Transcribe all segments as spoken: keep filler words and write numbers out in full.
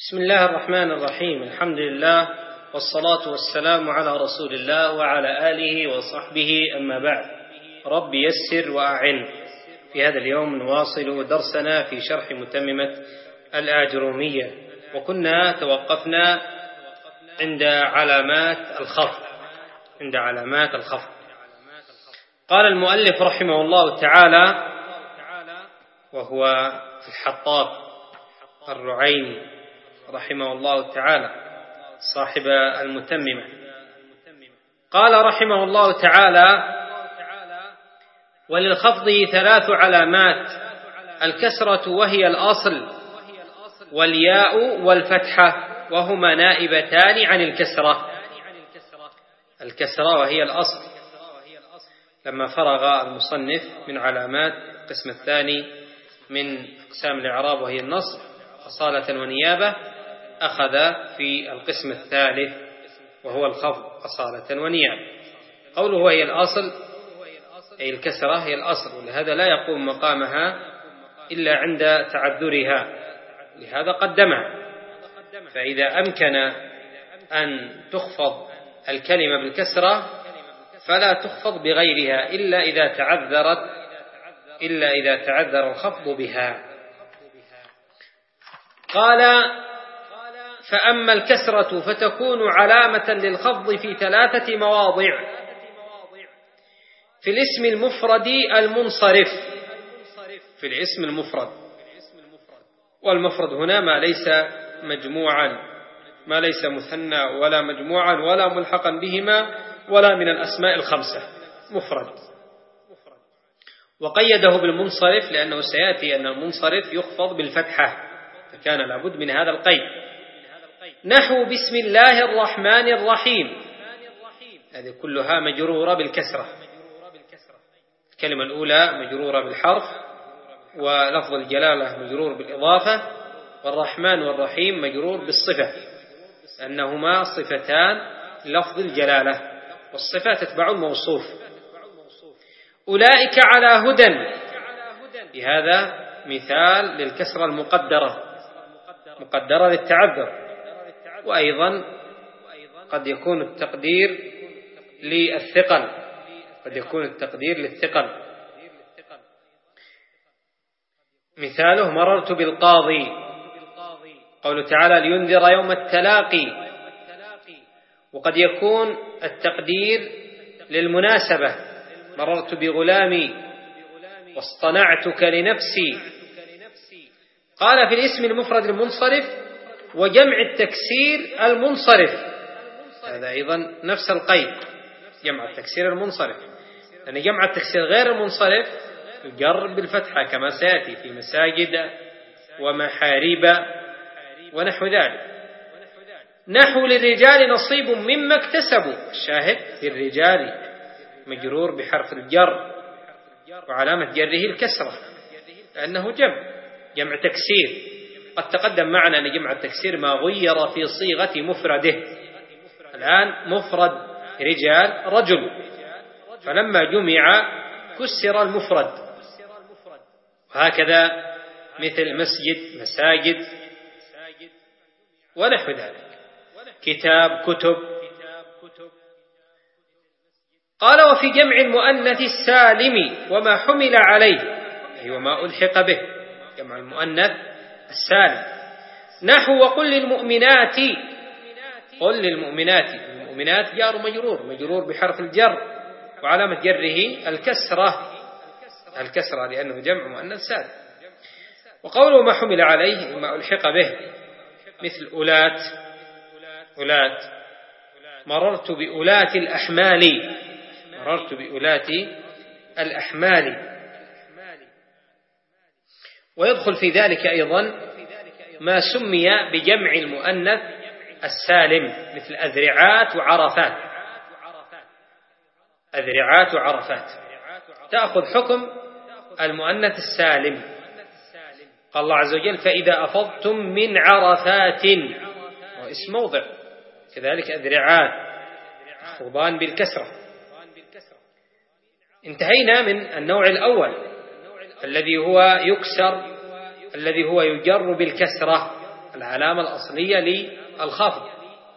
بسم الله الرحمن الرحيم. الحمد لله والصلاة والسلام على رسول الله وعلى آله وصحبه، أما بعد. رب يسر وأعن. في هذا اليوم نواصل درسنا في شرح متممة الآجرومية، وكنا توقفنا عند علامات الخفض عند علامات الخفض قال المؤلف رحمه الله تعالى، وهو في الحطاب الرعيني رحمه الله تعالى صاحب المتممة، قال رحمه الله تعالى: وللخفض ثلاث علامات: الكسرة وهي الأصل، والياء والفتحة وهما نائبتان عن الكسرة. الكسرة وهي الأصل. لما فرغ المصنف من علامات القسم الثاني من أقسام الإعراب وهي النصب أصالة ونيابة، أخذ في القسم الثالث وهو الخفض أصالة ونيابة. قوله هي الأصل أي الكسرة هي الأصل، ولهذا لا يقوم مقامها إلا عند تعذرها، لهذا قدمها. فإذا أمكن أن تخفض الكلمة بالكسرة فلا تخفض بغيرها إلا إذا تعذرت إلا إذا تعذر الخفض بها. قال: فأما الكسرة فتكون علامة للخفض في ثلاثة مواضع: في الاسم المفرد المنصرف، في الاسم المفرد، والمفرد هنا ما ليس مجموعا، ما ليس مثنى ولا مجموعا ولا ملحقا بهما ولا من الأسماء الخمسة، مفرد. وقيده بالمنصرف لأنه سيأتي أن المنصرف يخفض بالفتحة، فكان لابد من هذا القيد. نحو بسم الله الرحمن الرحيم، هذه كلها مجرورة بالكسرة. الكلمة الأولى مجرورة بالحرف، ولفظ الجلالة مجرور بالإضافة، والرحمن والرحيم مجرور بالصفة، لأنهما صفتان لفظ الجلالة، والصفة تتبع الموصوف. أولئك على هدى، بهذا مثال للكسرة المقدرة، مقدرة للتعذر. وأيضا قد يكون التقدير للثقل، قد يكون التقدير للثقل. مثاله مررت بالقاضي، قوله تعالى لينذر يوم التلاقي. وقد يكون التقدير للمناسبة، مررت بغلامي واصطنعتك لنفسي. قال في الاسم المفرد المنصرف وجمع التكسير المنصرف، هذا أيضا نفس القيد، جمع التكسير المنصرف، لأن جمع التكسير غير المنصرف يجر بالفتحة كما سيأتي في مساجد ومحاريب ونحو ذلك. نحو للرجال نصيب مما اكتسبوا، الشاهد للرجال مجرور بحرف الجر وعلامة جره الكسرة لأنه جمع جمع تكسير. قد تقدم معنا أن جمع التكسير ما غير في صيغة مفرده. الآن مفرد رجال رجل، فلما جمع كسر المفرد. وهكذا مثل مسجد مساجد ونحو ذلك، كتاب كتب. قال: وفي جمع المؤنث السالم وما حمل عليه، أي وما ألحق به، جمع المؤنث السالم. نحو وقل للمؤمنات، قل للمؤمنات، المؤمنات جار مجرور مجرور بحرف الجر وعلامة جره الكسرة الكسرة لأنه جمع مؤنث سالم. وقوله ما حمل عليه وما ألحق به، مثل أولات أولات مررت بأولات الأحمال، مررت بأولات الأحمال. ويدخل في ذلك أيضا ما سمي بجمع المؤنث السالم، مثل أذرعات وعرفات. أذرعات وعرفات تأخذ حكم المؤنث السالم. قال الله عز وجل: فإذا أفضتم من عرفات، واسم موضع. كذلك أذرعات خضان بالكسرة. انتهينا من النوع الأول الذي هو يكسر، الذي هو يجر بالكسرة، العلامة الأصلية للخفض.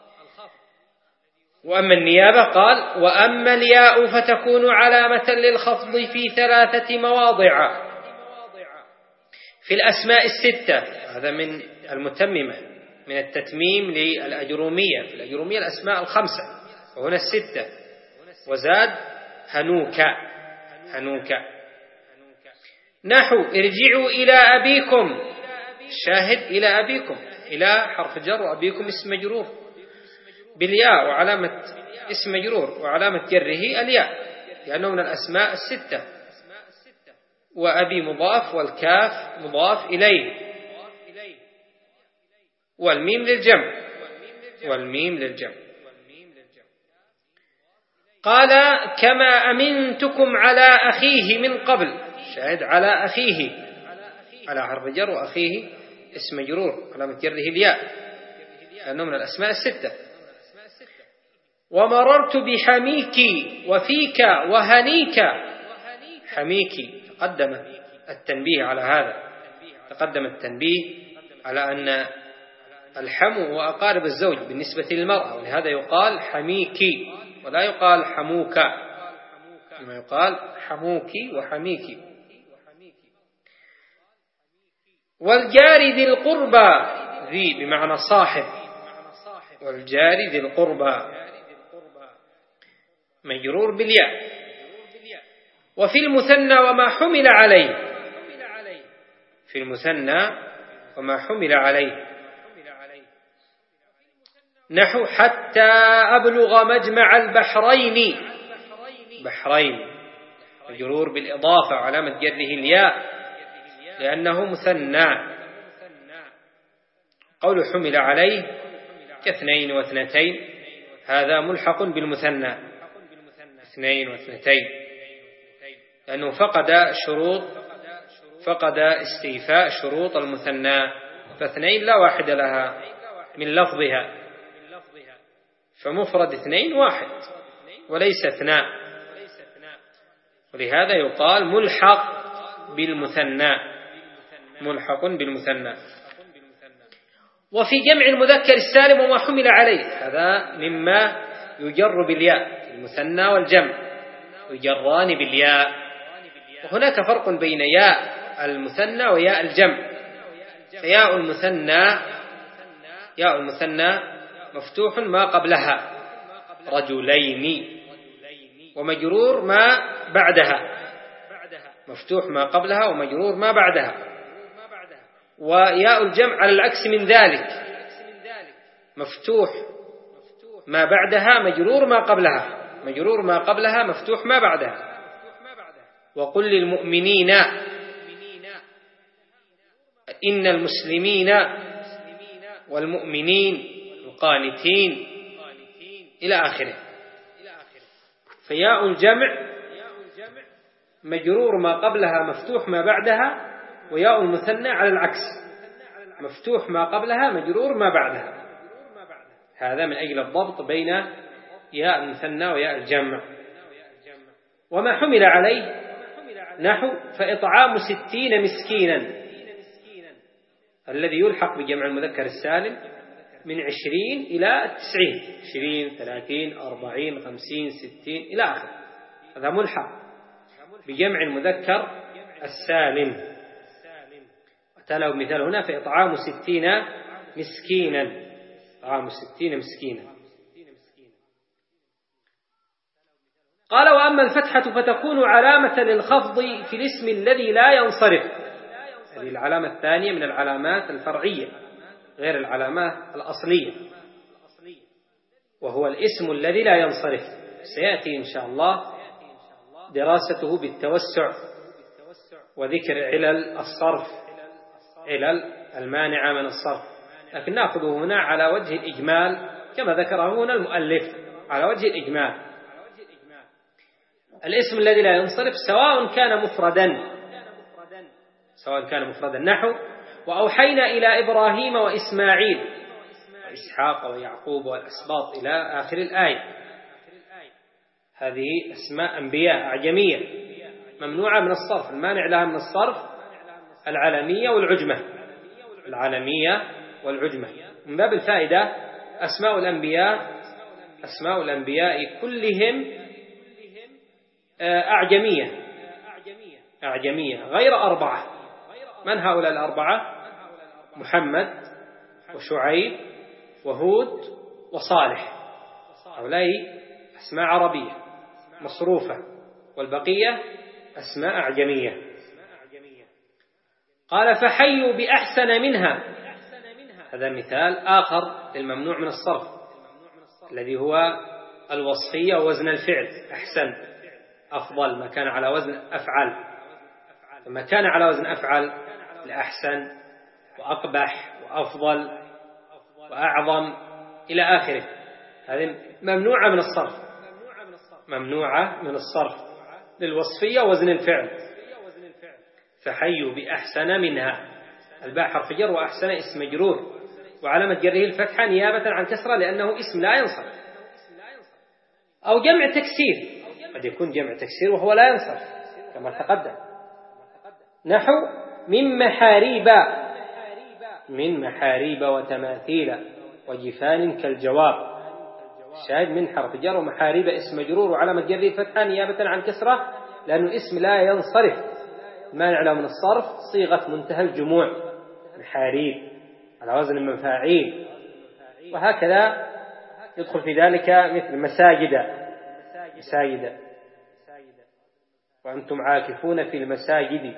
وأما النيابة قال: وأما الياء فتكون علامة للخفض في ثلاثة مواضع في الأسماء الستة. هذا من المتممة، من التتميم للأجرومية. في الأجرومية الأسماء الخمسة وهنا الستة، وزاد هنوك هنوك. نحو: ارجعوا إلى أبيكم. الشاهد إلى أبيكم، إلى حرف جر، وأبيكم اسم مجرور بالياء، وعلامة اسم مجرور وعلامة جره الياء لأنه من الأسماء الستة. وأبي مضاف، والكاف مضاف إليه، والميم للجمع والميم للجمع. قال: كما أمنتكم على أخيه من قبل. شاهد على أخيه، على حرف جر، وأخيه اسم مجرور علامة جره الياء لأنه من الأسماء الستة. ومررت بحميك وفيك وهنيك. حميك تقدم التنبيه على هذا، تقدم التنبيه على أن الحمو هو أقارب الزوج بالنسبة للمرأة، ولهذا يقال حميك ولا يقال حموك، كما يقال حموك وحميك. والجار ذي القربى. ذي بمعنى صاحب، والجار ذي القربى مجرور بالياء. وفي المثنى وما حمل عليه. في المثنى وما حمل عليه. نحو: حتى أبلغ مجمع البحرين. بحرين مجرور بالإضافة وعلامة جره الياء لأنه مثنى. قول حمل عليه كاثنين واثنتين، هذا ملحق بالمثنى، اثنين واثنتين، لأنه فقد شروط فقد استيفاء شروط المثنى، فاثنين لا واحد لها من لفظها، فمفرد اثنين واحد وليس اثنان، ولهذا يقال ملحق بالمثنى، ملحق بالمثنى. وفي جمع المذكر السالم وما حمل عليه، هذا مما يجر بالياء، المثنى والجمع يجران بالياء. وهناك فرق بين ياء المثنى وياء الجمع. فياء المثنى ياء المثنى مفتوح ما قبلها رجلين، ومجرور ما بعدها، مفتوح ما قبلها ومجرور ما بعدها. وياء الجمع على العكس من ذلك، مفتوح ما بعدها مجرور ما قبلها، مجرور ما قبلها مفتوح ما بعدها. وقل للمؤمنين إن المسلمين والمؤمنين القانتين إلى آخره. فياء الجمع مجرور ما قبلها مفتوح ما بعدها، وياء المثنى على العكس، مفتوح ما قبلها مجرور ما بعدها. هذا من أجل الضبط بين ياء المثنى وياء الجمع. وما حمل عليه نحو: فإطعام ستين مسكينا، الذي يلحق بجمع المذكر السالم من عشرين إلى تسعين، عشرين ثلاثين أربعين خمسين ستين إلى آخر، هذا ملحق بجمع المذكر السالم. وتلو مثال هنا: فإطعام ستين مسكينا، إطعام ستين مسكينا. قال: وأما الفتحة فتكون علامة للخفض في الاسم الذي لا ينصرف. هذه العلامة الثانية من العلامات الفرعية غير العلامات الأصلية، وهو الاسم الذي لا ينصرف. سيأتي إن شاء الله دراسته بالتوسع وذكر علل الصرف، علل المانعة من الصرف، لكن نأخذه هنا على وجه الإجمال كما ذكره هنا المؤلف، على وجه الإجمال. الاسم الذي لا ينصرف سواء كان مفردا سواء كان مفردا نحو: وأوحينا إلى إبراهيم وإسماعيل وإسحاق ويعقوب والأسباط إلى آخر الآية. هذه أسماء أنبياء أعجمية ممنوعة من الصرف، المانع لها من الصرف العلمية والعجمة، العلمية والعجمة. من باب الفائدة أسماء الأنبياء أسماء الأنبياء كلهم أعجمية أعجمية غير أربعة. من هؤلاء الأربعة؟ محمد وشعيب وهود وصالح، هؤلاء أسماء عربية مصروفة، والبقية أسماء أعجمية. قال فحيوا بأحسن منها، هذا مثال آخر للممنوع من الصرف الذي هو الوصفية ووزن الفعل. أحسن أفضل، ما كان على وزن أفعل، فما كان على وزن أفعل لأحسن وأقبح وأفضل وأعظم إلى آخره، هذه ممنوعة من الصرف، ممنوعة من الصرف للوصفية ووزن الفعل. فحيوا بأحسن منها، الباء حرف جر وأحسن اسم مجرور وعلامة جره الفتحة نيابة عن كسرة لأنه اسم لا ينصرف. أو جمع تكسير، قد يكون جمع تكسير وهو لا ينصرف كما تقدم، نحو من محاريب، من محاريب وتماثيل وجفان كالجواب. شاهد من حرف جر ومحاريب اسم مجرور وعلامة جره الفتحة نيابة عن كسرة لأنه اسم لا ينصرف. المانع له من الصرف صيغة منتهى الجموع، محاريب على وزن مفاعيل، وهكذا يدخل في ذلك مثل مساجد، مساجد وأنتم عاكفون في المساجد.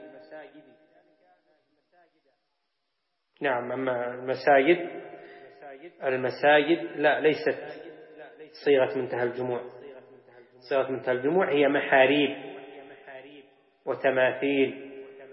نعم، أما المساجد المساجد لا، ليست صيغة منتهى الجموع، صيغة منتهى الجموع هي محاريب وتماثيل.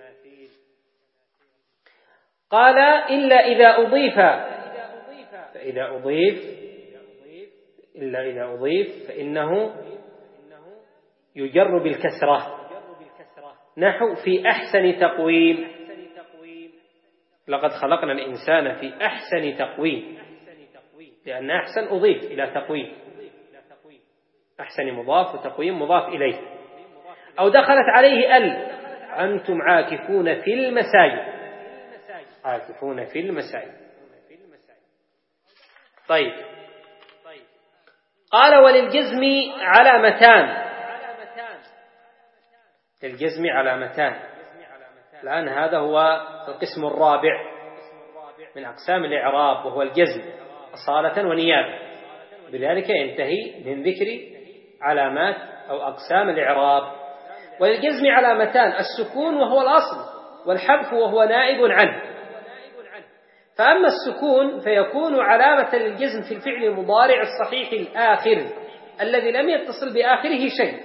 قال إلا إذا أضيف، فإذا أضيف إلا إذا أضيف فإنه يجر بالكسرة، نحو في أحسن تقويم، لقد خلقنا الإنسان في أحسن تقويم، لأن أحسن أضيف إلى تقويم، أحسن مضاف وتقويم مضاف إليه. أو دخلت عليه ال، أنتم عاكفون في المساجد، عاكفون في المساجد. طيب، قال وللجزم علامتان، للجزم علامتان. الآن هذا هو القسم الرابع من أقسام الإعراب وهو الجزم أصالة ونيابة، بذلك ينتهي من ذكر علامات أو أقسام الإعراب. وللجزم علامتان، السكون وهو الأصل، والحذف وهو نائب عنه. فأما السكون فيكون علامة للجزم في الفعل المضارع الصحيح الآخر الذي لم يتصل بآخره شيء.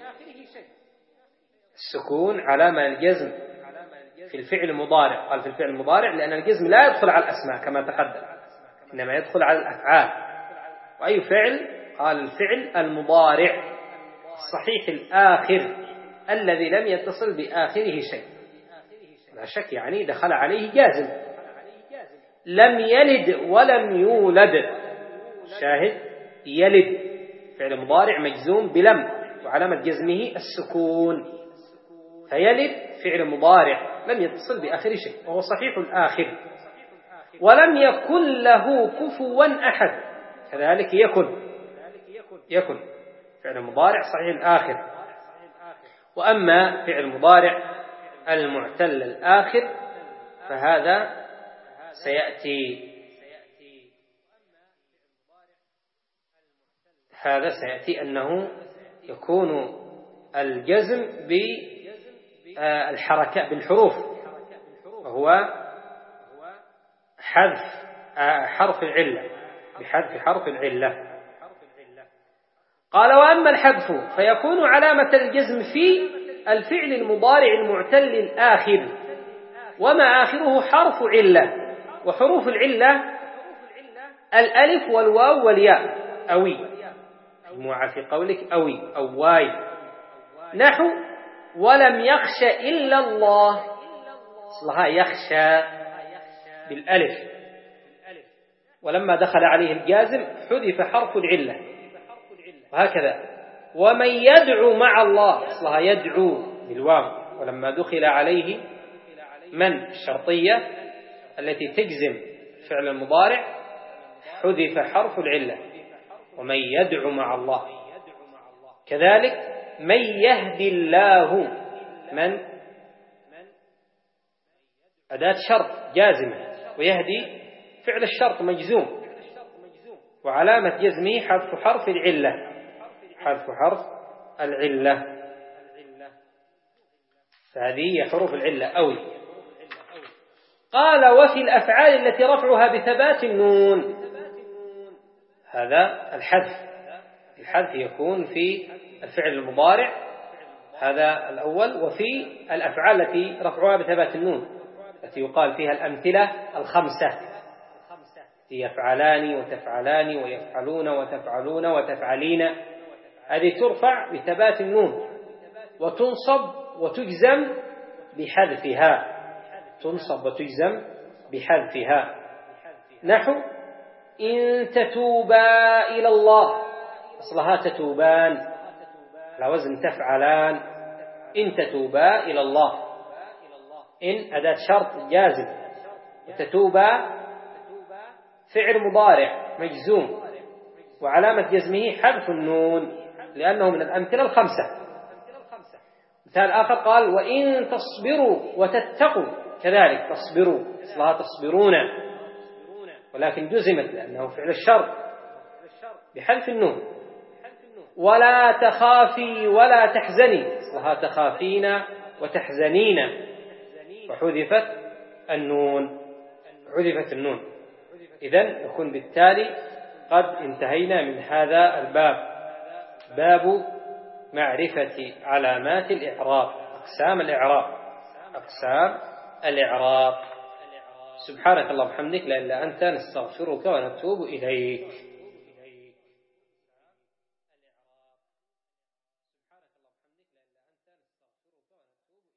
السكون علامة للجزم في الفعل المضارع، قال في الفعل المضارع لأن الجزم لا يدخل على الأسماء كما تقدم، إنما يدخل على الأفعال. وأي فعل؟ قال الفعل المضارع الصحيح الآخر الذي لم يتصل بآخره شيء، لا شك يعني دخل عليه جازم. لم يلد ولم يولد، شاهد يلد فعل مضارع مجزوم بلم وعلامة جزمه السكون، فيلد فعل مضارع لم يتصل بآخر شيء وهو صحيح الآخر. ولم يكن له كفوا أحد، كذلك يكن، يكن فعل مضارع صحيح الآخر. وأما فعل مضارع المعتل الآخر فهذا سيأتي هذا سيأتي أنه يكون الجزم بالحركة بالحروف، وهو حذف حرف العلة، بحذف حرف العلة. قال وأما الحذف فيكون علامة الجزم في الفعل المضارع المعتل الآخر وما آخره حرف علة، وحروف العلة الألف والواو والياء. أوي مجموعة في قولك أوي أو واي، نحو ولم يخش إلا الله، أصلها يخشى بالألف، ولما دخل عليه الجازم حذف حرف العلة، وهكذا ومن يدعو مع الله، أصلها يدعو بالواو، ولما دخل عليه من الشرطية التي تجزم الفعل المضارع حذف حرف العلة، ومن يدعو مع الله. كذلك من يهدي الله، من أداة شرط جازمة، ويهدي فعل الشرط مجزوم، وعلامة جزمه حذف حرف العلة، حذف حرف العلة. فهذه حروف العلة أوي. قال وفي الأفعال التي رفعها بثبات النون، هذا الحذف، الحذف يكون في الفعل المضارع، هذا الأول. وفي الأفعال التي رفعها بثبات النون التي يقال فيها الأمثلة الخمسة، يفعلان وتفعلان ويفعلون وتفعلون وتفعلين، هذه ترفع بثبات النون وتنصب وتجزم بحذفها، تنصب وتجزم بحذفها. نحو إن تتوبا إلى الله، أصلها تتوبان على وزن تفعلان، إن تتوبا إلى الله، إن أداة شرط جازم، وتتوبا فعل مضارع مجزوم، وعلامة جزمه حذف النون لأنه من الأمثلة الخمسة. مثال آخر قال وإن تصبروا وتتقوا، كذلك تصبروا أصلها تصبرون، ولكن جزمت لأنه فعل الشرط بحذف النون. ولا تخافي ولا تحزني، أصلها تخافين وتحزنين، وحذفت النون، حذفت النون. إذن نكون بالتالي قد انتهينا من هذا الباب، باب معرفة علامات الإعراب، أقسام الإعراب، أقسام الإعراب. سبحانك اللهم وبحمدك لا إله إلا أنت نستغفرك ونتوب إليك.